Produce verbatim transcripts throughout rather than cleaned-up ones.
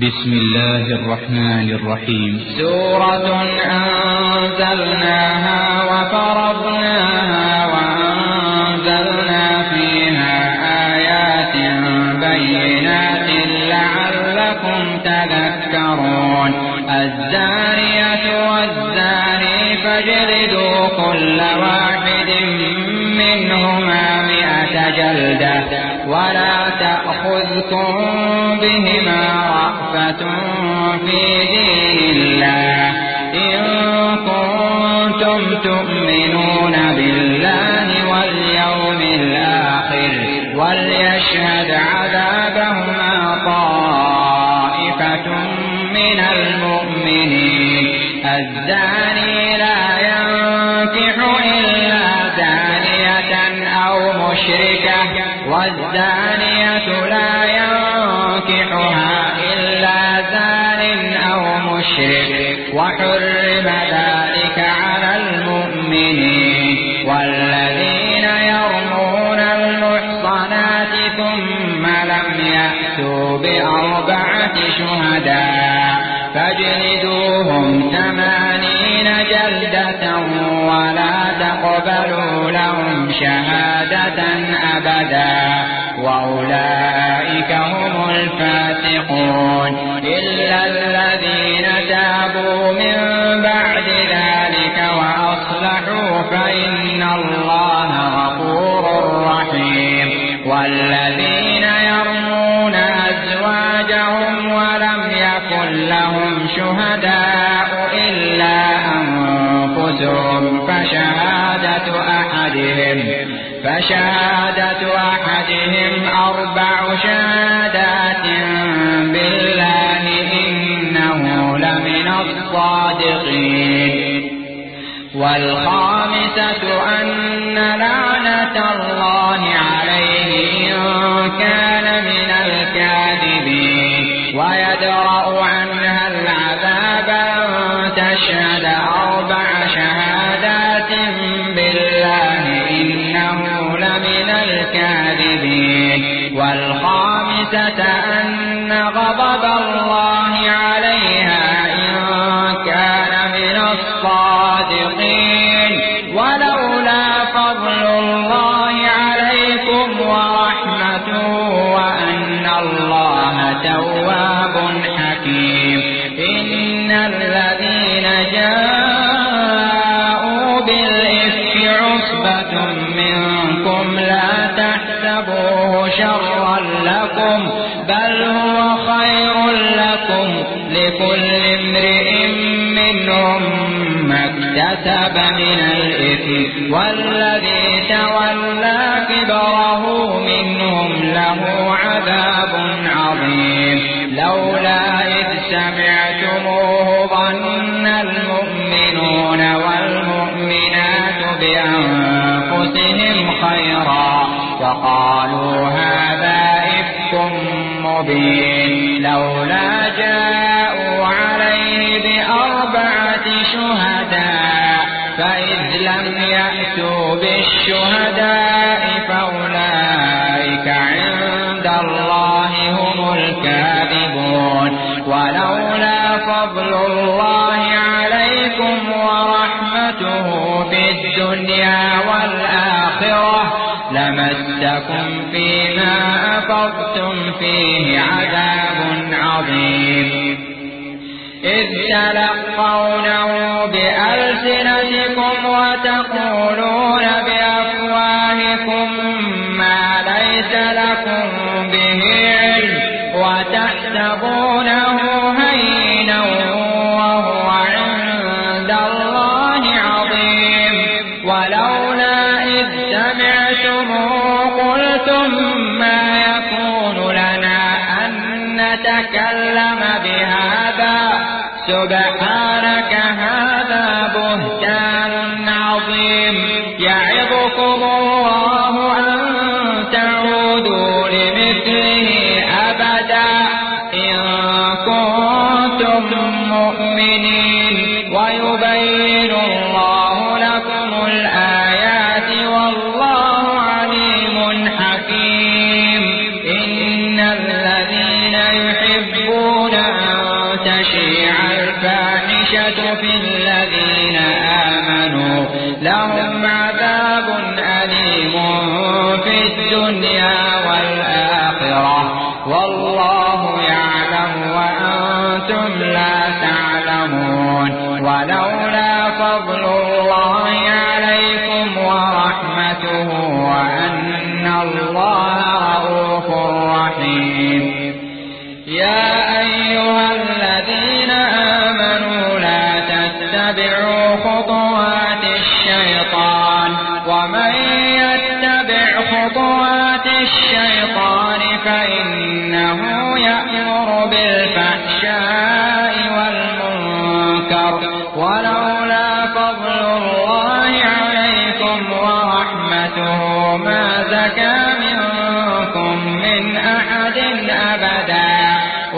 بسم الله الرحمن الرحيم. سورة أنزلناها وفرضناها وأنزلنا فيها آيات بينات لعلكم تذكرون. الزانية والزاني فاجلدوا كل واحد منهما مئة جلدة ولا تأخذكم بهما رأفة في دين الله إن كنتم تؤمنون بالله واليوم الآخر وليشهد عذابهما طائفة من المؤمنين. الزاني لا ينكح إلا زانية أو مشركة والزانية لا ينكحها إلا زان أو مشرك وحرم ذلك على المؤمنين. والذين يرمون المحصنات ثم لم يأتوا بأربعة شهداء فاجلدوهم ثمانين جلدة ولا تقبلوا لهم شهادة أبدا وأولئك هم الفاسقون. إلا الذين تابوا من بعد ذلك وأصلحوا فإن الله غفور رحيم. والذين يرمون أزواجهم ولم يكن لهم شهداء إلا أنفسهم فشهادة أحدهم فشهادة أحدهم أربع شهادات بالله إنه لمن الصادقين. والخامسة أن لعنة الله عليه إن كان من الكاذبين ويدرأ عنها العذاب أن تشهد أربع شهادات بالله إنه لمن الكاذبين. والخامسة أن غضب الله عليها إن كان من الصادقين. ولولا فضل الله عليكم ورحمته وأن الله تواب حكيم. إن الذين جاءوا بالإفك عصبة منكم لا تحسبوه شرا لكم بل هو خير لكم لكل امرئ منهم ما اكتسب من الإثم والذي تولى كبره منهم له عذاب عظيم. لولا إذ سمعتموه ظن المؤمنون والمؤمنات بأنفسهم خيرا وقالوا هذا إفك مبين. لولا جاءوا عليه بأربعة شهداء فإذ لم يأتوا بالشهداء فأولئك عند الله هم الكاذبون. ولولا فضل الله عليكم ورحمته في الدنيا والآخرة لمسكم فيما أفضتم فيه عذاب عظيم. إذ تلقونه بألسنتكم وتقولون بأفواهكم ما ليس لكم به علم وتحسبونه هينا وهو عند الله عظيم. ولولا إذ سمعتموه قلتم ما يكون لنا أن نتكلم بهذا سبحانك هذا بهتان عظيم. يعظكم الله أن تعودوا لمثله أبدا إن كنتم مؤمنين. ويبين الله لكم الآيات والله عليم حكيم. إن الذين يحبون البقية في الذين آمنوا لهم عذاب أليم في الدنيا والآخرة والله يعلم وأنتم لا تعلمون. ولولا فضل الله عليكم ورحمته وأن الله رؤوف رحيم. يا أيها الذين آمنوا لا تتبعوا خطوات الشيطان ومن يتبع خطوات الشيطان فإنه يأمر بالفحشاء والمنكر ولولا فضل الله عليكم ورحمته ما زكى منكم من أحد أبدا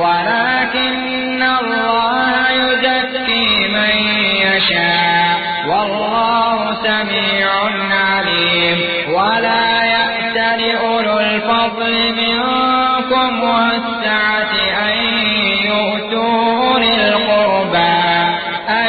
ولكن الله يزكي من يشاء والله سميع عليم. ولا يأتل أولو الفضل منكم والسعة أن يؤتوا أولي القربى أن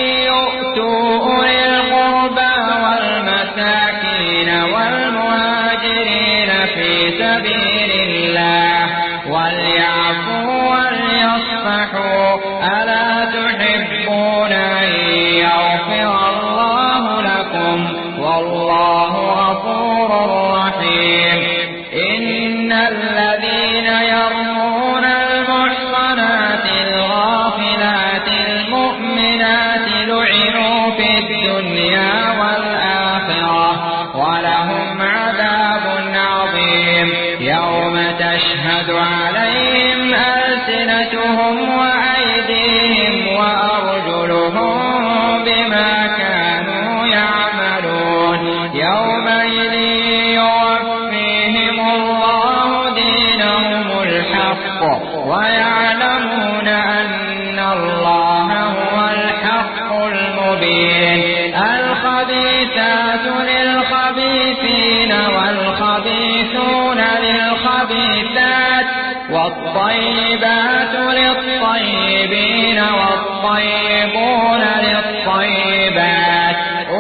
يؤتوا أولي القربى والمساكين والمهاجرين في سبيل الله وليعفوا وليصفحوا ألا تحبون أن يغفر الله لكم والله غفور رحيم. إن الذين يرمون المحصنات الغافلات المؤمنات لعنوا في الدنيا والآخرة ولهم عذاب عظيم يوم تشهد عليهم ألسنتهم وأيديهم وأرجلهم بما كانوا يعملون. يومئذ يوفيهم الله دينهم الحق ويعلمون أن الله هو الحق المبين. الخبيثات للخبيثين والخبيثون للخبيثات والطيبات للطيبين والطيبون للطيبات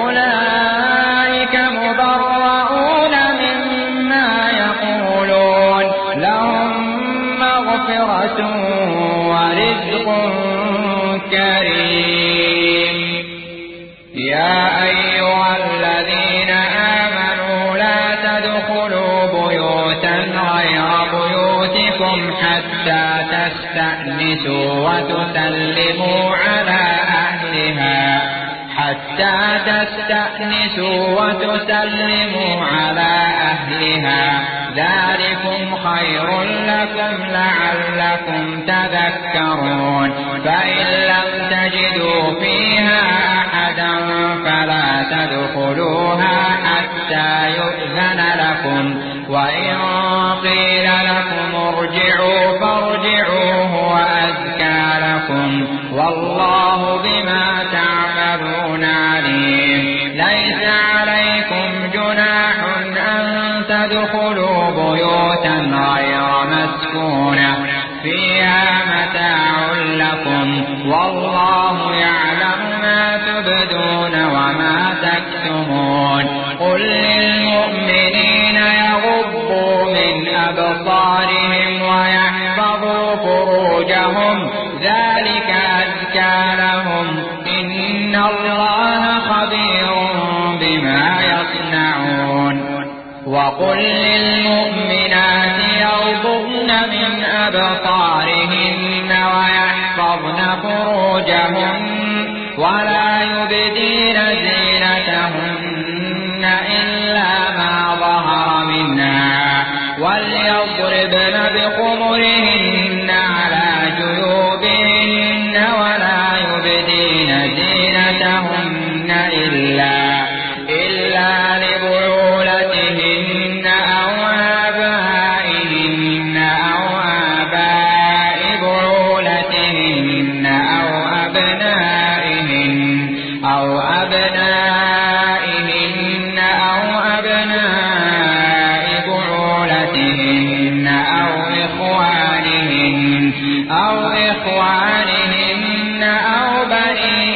أولئك مبرؤون مما يقولون لهم مغفرة ورزق كريم. يا أيها الذين آمنوا لا تدخلوا بيوتا غير بيوتكم حتى تستأنسوا وتسلموا على أهلها حتى تستأنسوا وتسلموا على أهلها ذلكم خير لكم لعلكم تذكرون. فإن لم تجدوا فيها أحدا فلا تدخلوها حتى يؤذن لكم وإن قيل لكم ارجعوا فارجعوا هو أزكى لكم والله بما تعملون عليم. ليس عليكم جناح أن تدخلوا بيوتا غير مسكونة فيها متاع لكم والله يعلم ما تبدون وما تكتمون. قل للمؤمنين يغضوا من أبصارهم ويحفظوا فروجهم ذلك أزكى لهم إن الله خبير بما يصنعون. وقل للمؤمنات يغضضن من أبصارهن ويحفظن فروجهن ولا يبدين زينتهن إلا ما ظهر منها وليضربن بخمرهن على جيوبهن ولا يبدين زينتهن إلا إلا لبعولتهن أو آبائهن أو آباء بعولتهن أو أبنائهن أو أبنائهن أو أبناء بعولتهن أو إخوانهن أو إخوانهن أو بني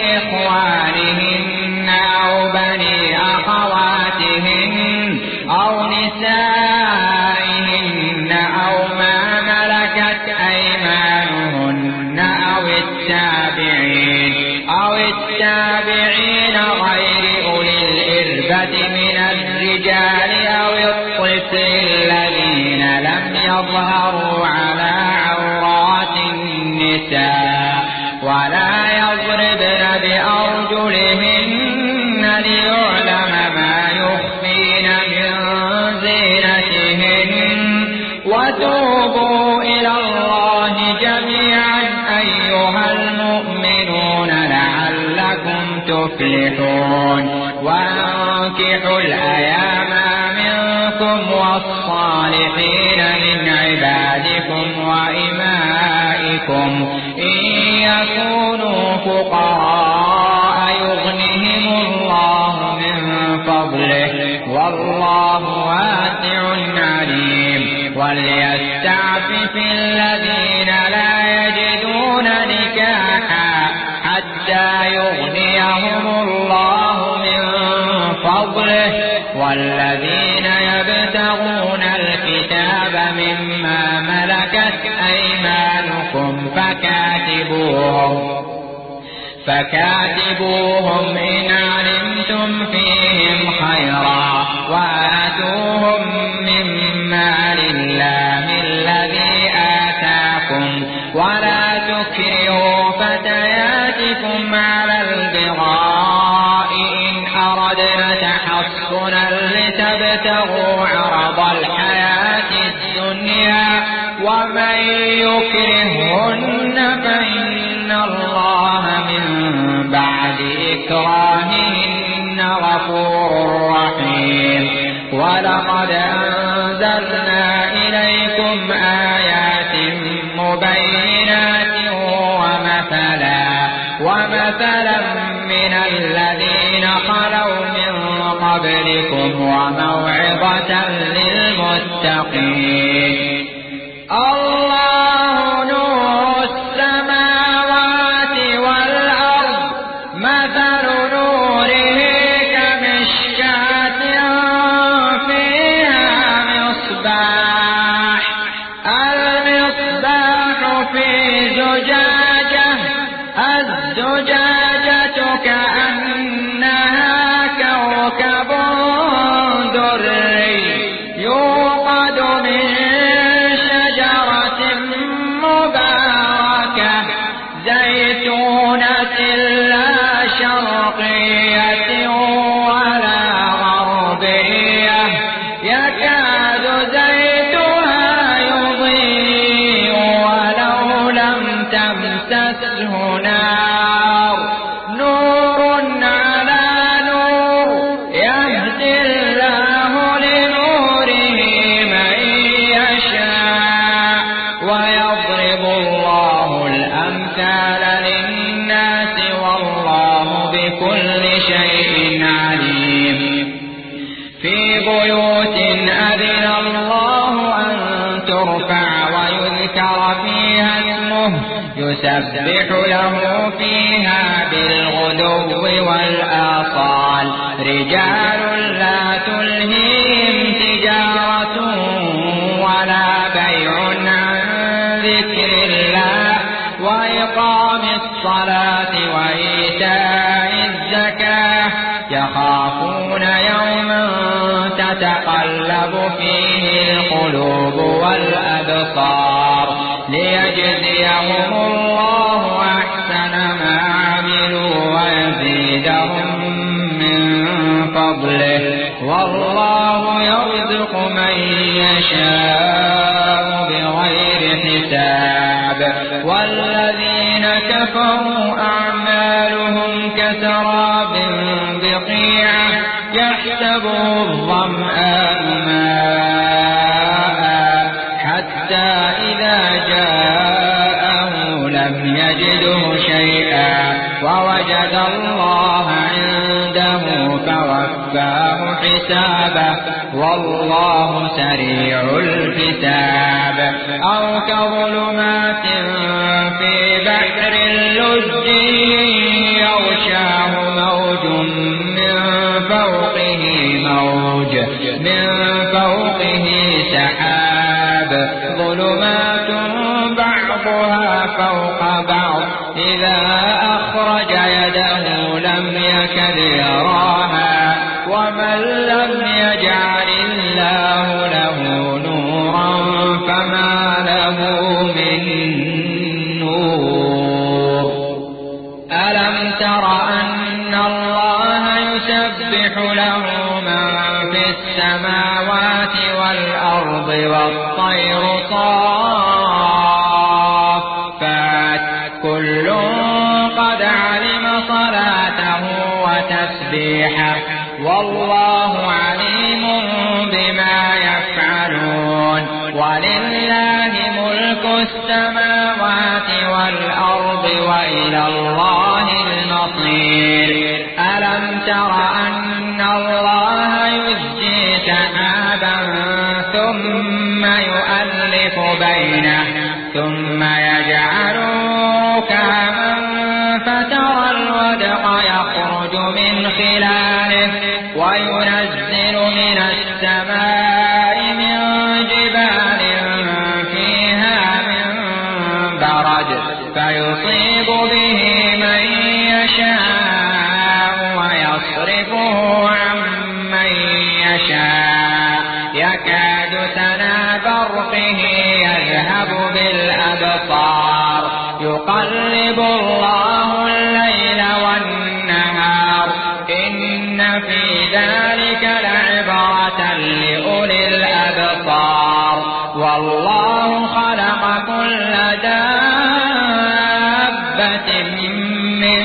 التابعين أو التابعين غير أولي الإربة من الرجال أو الطفل الذين لم يظهروا على عورات النساء ولا يضربن بأرجلهن ليعلم ما يخفين من زينتهن وتوبوا إلى الله جميعا أيها المؤمنون لعلكم تفلحون وانكحوا الأيام منكم والصالحين من عبادكم وإمائكم إن يكونوا فقراء يغنهم الله من فضله والله واسع عليم وليستعفف الذين لا يجدون نكاحا حتى يغنيهم الله من فضله والذين يبتغون الكتاب مما ملكت أيمانكم فكاتبوهم فكاتبوهم إن علمتم فيهم خيرا وآتوهم من مال الله الذي آتاكم ولا تكرهوا فتياتكم على البغاء إن أردنا تحصنا لتبتغوا عرض الحياة الدنيا ومن يكرهن فإن الله من بعد إكراههن غفور رحيم ولقد أنزلنا إليكم آيات مبينات ومثلا ومثلا من الذين خلوا من قبلكم وموعظة للمتقين الله نور السماوات والأرض مثل نوره كمشكاة فيها مصباح المصباح في زجاجة الزجاجة كأنها كوكب دري يوقد من شجرة مباركة زيتونة لا شرقية ولا غربية يكاد زيتها يضيء ولو لم تمسسه نار نور على نور يهدي الله لنوره من يشاء ويضرب الله الأمثال للناس والله بكل شيء عليم في بيوت أذن الله أن ترفع ويذكر فيها اسمه يسبح له فيها بالغدو والآصال رجال لا تلهيهم تجارة ولا بيع عن ذكر الله وإقام الصلاة وإيتاء الزكاة يخافون يوما تتقلب فيه القلوب والأبصار ليجزيهم الله أحسن ما عملوا ويزيدهم من فضله والله يرزق من يشاء بغير حساب والذين كفروا أعمالهم كسراب بقيعة يحسبه الظمآن ماء حتى إذا جاءه لم يجده شيئا ووجد الله عنده فوفاه حسابه والله سريع الحساب أو كظلمات في بحر لجي يغشاه موج من فوقه موج من فوقه سحاب ظلمات بعضها بعضها فوق بعض إذا أخرج يده لم يكد يراها ومن لم يجعل الله له نورا فما له من نور. ألم تر أن الله يسبح له من في السماوات والأرض والطير صافات كل قد علم صلاته وتسبيحه والله عليم بما يفعلون. ولله ملك السماوات والأرض وإلى الله المصير. ألم تر أن الله يزجي سحابا ثم يؤلف بينه ثم يجعله ركاما فترى الودق يخرج من خلاله وينزل من السماء من جبال فيها من برد فيصيب به من يشاء ويصرفه عن من يشاء يكاد سنا برقه يذهب بالأبصار يقلب الله الليل والنهار إن في ذلك لعبرة لأولي الأبصار. والله خلق كل دابة من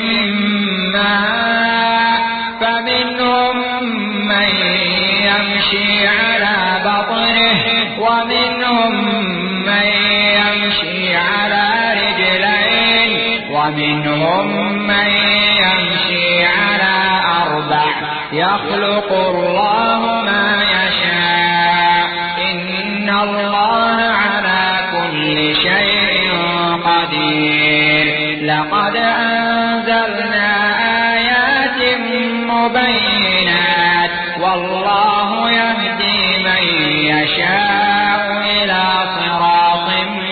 ماء فمنهم من يمشي على بطنه ومنهم من يمشي على رجلين ومنهم من يمشي على أربع يخلق الله ما يشاء إن الله على كل شيء قدير. لقد أنزلنا آيات مبينات والله يهدي من يشاء إلى صراط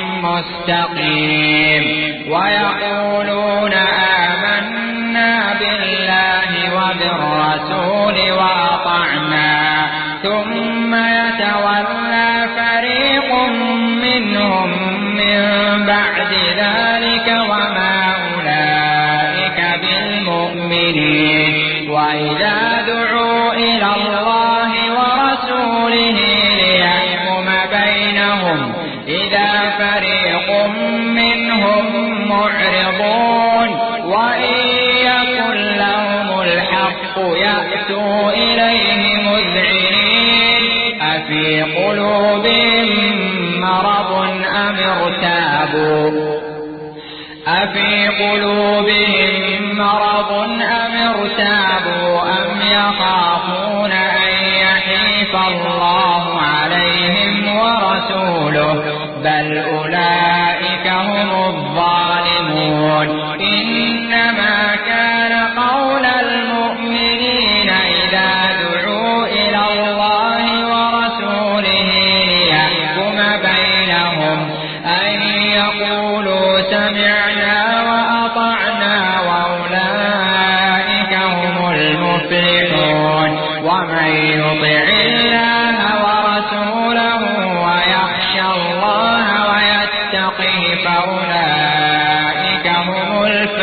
مستقيم. ويقولون آمنا بالله وبالرسول وأطعنا ثم يتولى فريق منهم من بعد ذلك وما أولئك بالمؤمنين. وإذا دعوا إلى الله ورسوله ليحكم بينهم إذا فريق منهم معرضون وإن يكن لهم الحق يأتوا إليه مذعنين. أفي قلوبهم مرض أم ارتابوا أفي قلوبهم مرض أم ارتابوا أم يخافون أن يحيف الله عليهم ورسوله بل أولئك هم الظالمون. إنما كان قول المؤمنين إذا دعوا إلى الله ورسوله ليحكم بينهم أن يقولوا سمعنا وأطعنا وأولئك هم المفلحون. ومن يطع الله ورسوله ويخشى الله ويتقه فأولئك هم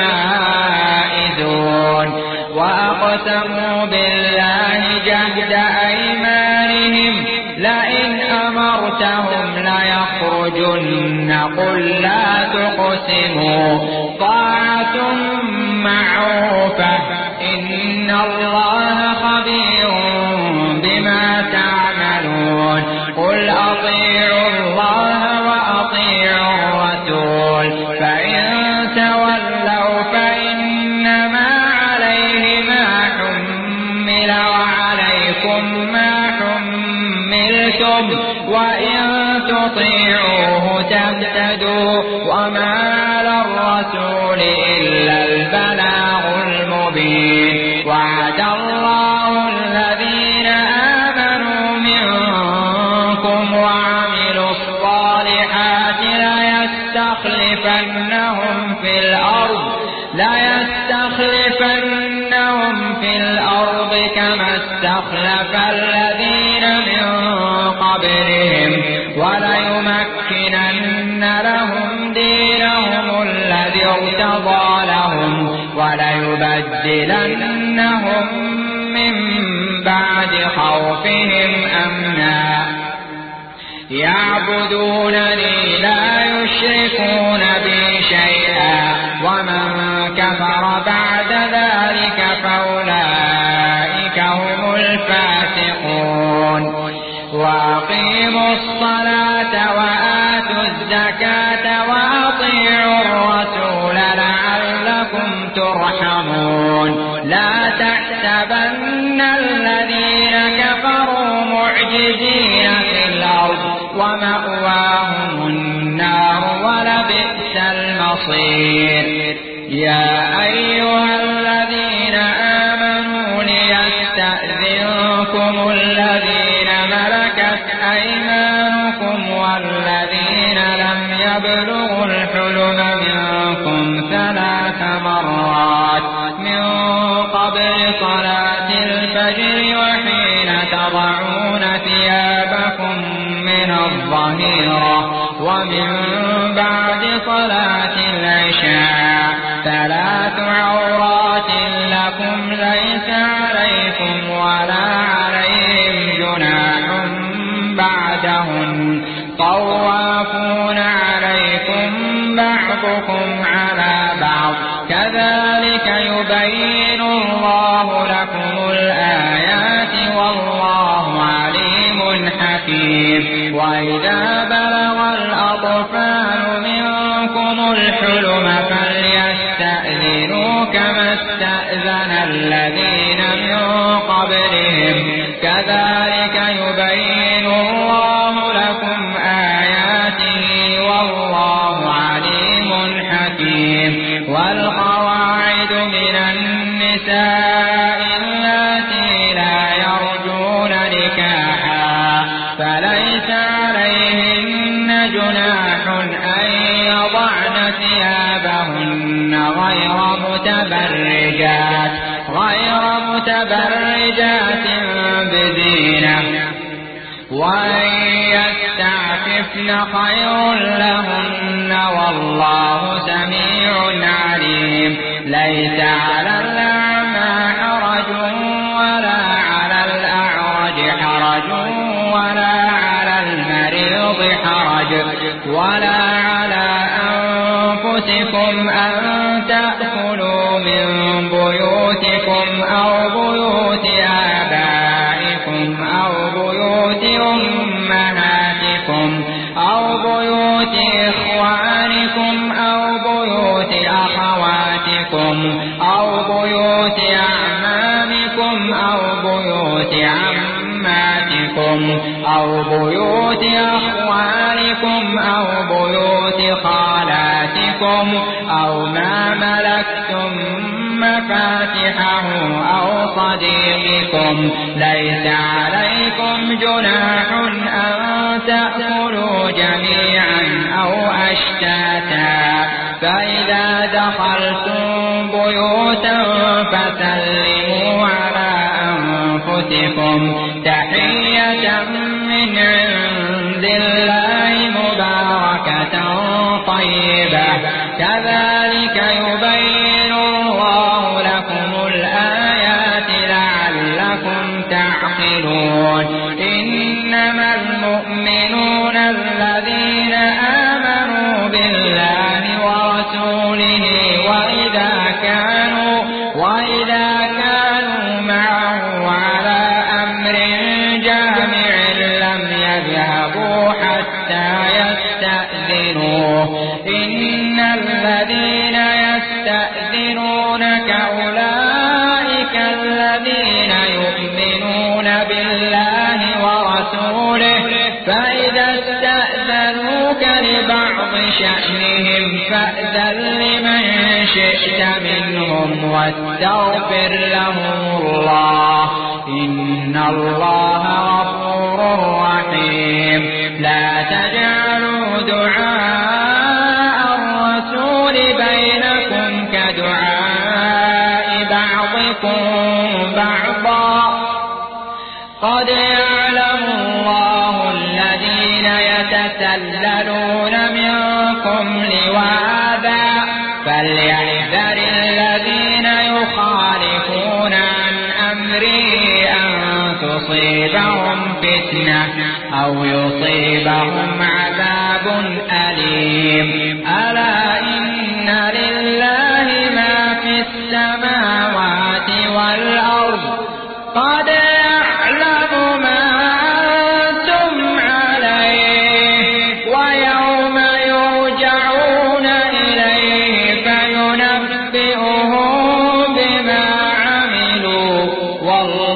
الفائزون. وأقسموا بالله جهد أيمانهم لئن أمرتهم ليخرجن قل لا تقسموا طاعة معروفة إن الله خبير بما تعملون. قل أطيعوا الله وأطيعوا الرسول فإن تولوا فإنما عليه ما حمل وعليكم ما حملتم وإن تطيعوه تهتدوا وما على الرسول إلا البلاغ المبين. وعد الله الذين آمنوا منكم وعملوا الصالحات ليستخلفن ليستخلفنهم في الأرض ليستخلفنهم في الأرض كما استخلف الذين من قبلهم وليمكنن لهم دينهم الذي ارتضى لهم وليبدلنهم من بعد خوفهم أمنا يعبدونني لا يشركون بي شيئا ومن كفر بعد ذلك فأولئك هم الفاسقون وأقيموا الصلاة وآتوا الزكاة وأطيعوا الرسول لعلكم ترحمون لا تحسبن الذين كفروا معجزين في الأرض ومأواهم النار ولبئس المصير يا أيها الذين آمنوا ليستأذنكم الذين ملكت أيمانكم والذين لم يبلغوا الحلم منكم ثلاث مرات من قبل صلاة الفجر وحين تضعون ثيابكم من الظهيرة ومن بعد صلاة العشاء ثلاث عورات لكم ليس عليكم ولا عليهم جناح بعدهن طوافون عليكم بعضكم على بعض كذلك يبين الله لكم الآيات والله عليم حكيم وإذا بلغ الأطفال منكم الحلم فليستأذنوا كما استأذن الذين من قبلهم كذلك يبين الله لكم آياته والله عليم حكيم والقواعد من النساء اللاتي لا يرجون نكاحا فليس عليهن جناح أن يضعن ثيابهن غير متبرجات غير متبرجات بزينة وأن يستعففن خير لهن والله سميع عليم ليس على الأعمى حرج ولا على الأعرج حرج ولا على المريض حرج ولا على أنفسكم أن تأكلوا من بيوتكم أو بيوت آبائكم أو بيوت أمهاتكم أو بيوت إخوانكم أو بيوت أخواتكم أو بيوت أعمامكم أو بيوت عماتكم أو بيوت أخوالكم أو بيوت خالاتكم أو ما ملكتم مفاتحه أو صديقكم ليس عليكم جناح أن تأكلوا جميعا أو أشتاتا فإذا دخلتم بيوتا فسلموا على أنفسكم تحية من عند الله مباركة طيبة كذلك يبين الله لكم الآيات لعلكم تعقلون إنما المؤمنون الذين آمنوا بالله ورسوله وإذا كانوا وإذا كانوا معه على أمر جامع لم يذهبوا حتى يستأذنوه إن الذين يستأذنونك أولئك الذين يؤمنون بالله ورسوله فإذا استأذنوك لبعض شأنهم فأذن لمن شئت منهم واستغفر لهم الله إن الله غفور رحيم لا تجعلوا دعاء الرسول بعضكم بعضا قد يعلم الله الذين يتسللون منكم لواذا فليحذر الذين يخالفون عن أمره أن تصيبهم فتنة أو يصيبهم عذاب أليم ألا إن لله ما في السماوات والأرض قد يعلم ما أنتم عليه ويوم يرجعون إليه فينبئهم بما عملوا والله